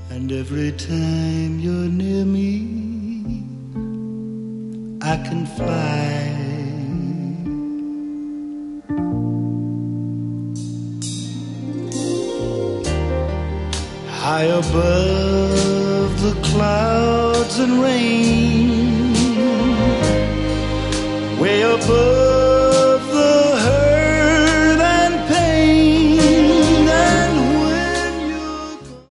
And every time you're near me, I can fly. High above the clouds and rain, way above